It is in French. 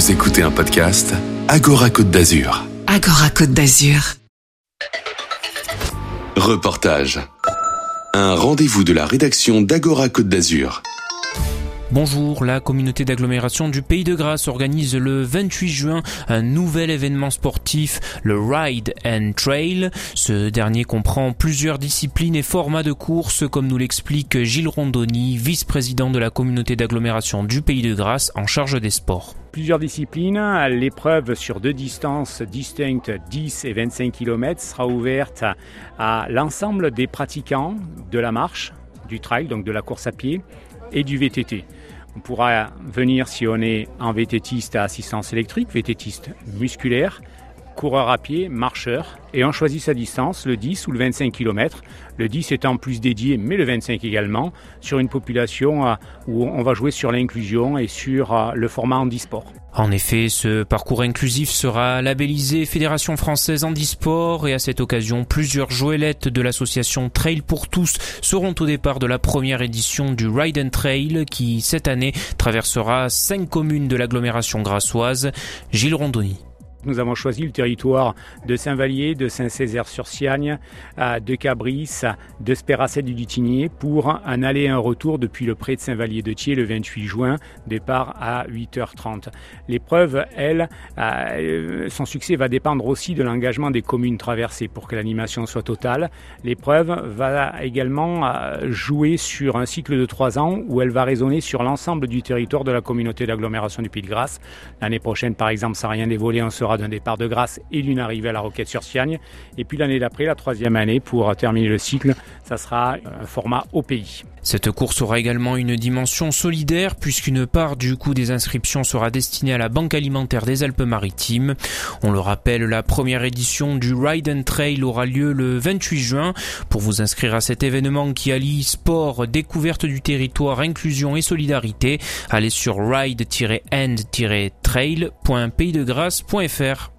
Vous écoutez un podcast Agora Côte d'Azur. Agora Côte d'Azur. Reportage. Un rendez-vous de la rédaction d'Agora Côte d'Azur. Bonjour, la communauté d'agglomération du Pays de Grasse organise le 28 juin un nouvel événement sportif, le Ride and Trail. Ce dernier comprend plusieurs disciplines et formats de course, comme nous l'explique Gilles Rondoni, vice-président de la communauté d'agglomération du Pays de Grasse en charge des sports. Plusieurs disciplines. L'épreuve sur deux distances distinctes, 10 et 25 km, sera ouverte à l'ensemble des pratiquants de la marche, du trail, donc de la course à pied, et du VTT. On pourra venir si on est en VTTiste à assistance électrique, VTTiste musculaire, coureur à pied, marcheur, et on choisit sa distance, le 10 ou le 25 km, le 10 étant plus dédié, mais le 25 également, sur une population où on va jouer sur l'inclusion et sur le format handisport. En effet, ce parcours inclusif sera labellisé Fédération Française Handisport et à cette occasion, plusieurs joëlettes de l'association Trail pour tous seront au départ de la première édition du Ride and Trail qui, cette année, traversera 5 communes de l'agglomération grassoise. Gilles Rondoni. Nous avons choisi le territoire de Saint-Vallier, de Saint-Césaire-sur-Siagne, de Cabris, de Spéracet du Dutigné pour un aller et un retour depuis le pré de Saint-Vallier-de-Thiers le 28 juin, départ à 8h30. L'épreuve, elle, son succès va dépendre aussi de l'engagement des communes traversées pour que l'animation soit totale. L'épreuve va également jouer sur un cycle de 3 ans où elle va résonner sur l'ensemble du territoire de la communauté d'agglomération du Pays de Grasse. L'année prochaine, par exemple, sans rien dévoiler, on sera d'un départ de Grasse et d'une arrivée à la Roquette-sur-Siagne. Et puis l'année d'après, la 3e année, pour terminer le cycle, ça sera un format au pays. Cette course aura également une dimension solidaire puisqu'une part du coût des inscriptions sera destinée à la Banque alimentaire des Alpes-Maritimes. On le rappelle, la première édition du Ride and Trail aura lieu le 28 juin. Pour vous inscrire à cet événement qui allie sport, découverte du territoire, inclusion et solidarité, allez sur ride-and-trail.paysdegrasse.fr.